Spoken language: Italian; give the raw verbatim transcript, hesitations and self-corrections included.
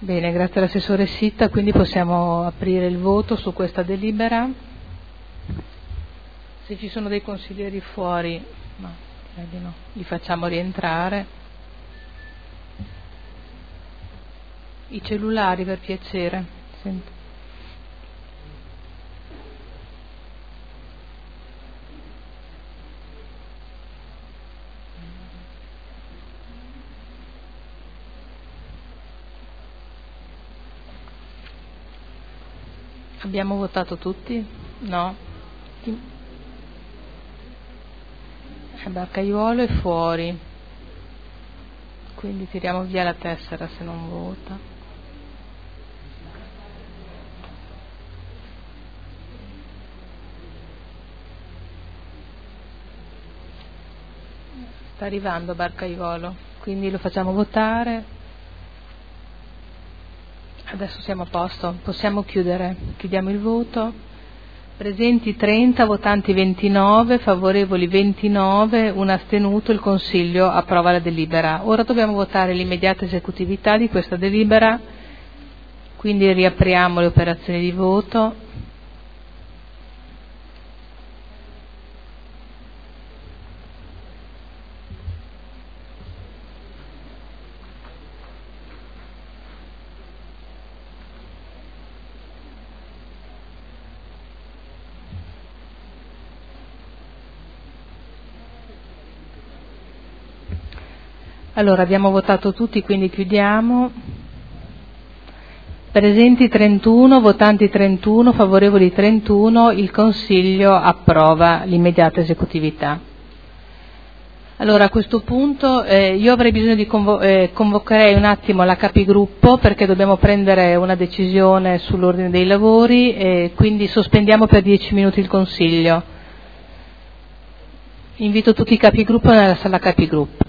Bene, grazie all'assessore Sitta, quindi possiamo aprire il voto su questa delibera. Se ci sono dei consiglieri fuori, ma direi di no, li facciamo rientrare. I cellulari, per piacere. Sento. Abbiamo votato tutti? No? Barcaiuolo è fuori, quindi tiriamo via la tessera se non vota. Sta arrivando Barcaiuolo, quindi lo facciamo votare. Adesso siamo a posto, possiamo chiudere, chiudiamo il voto. Presenti trenta, votanti ventinove, favorevoli ventinove, un astenuto, il Consiglio approva la delibera. Ora dobbiamo votare l'immediata esecutività di questa delibera, quindi riapriamo le operazioni di voto. Allora, abbiamo votato tutti, quindi chiudiamo. Presenti trentuno, votanti trentuno, favorevoli trentuno, il Consiglio approva l'immediata esecutività. Allora, a questo punto eh, io avrei bisogno di convo- eh, convocherei un attimo la capigruppo, perché dobbiamo prendere una decisione sull'ordine dei lavori e quindi sospendiamo per dieci minuti il Consiglio. Invito tutti i capigruppo nella sala capigruppo.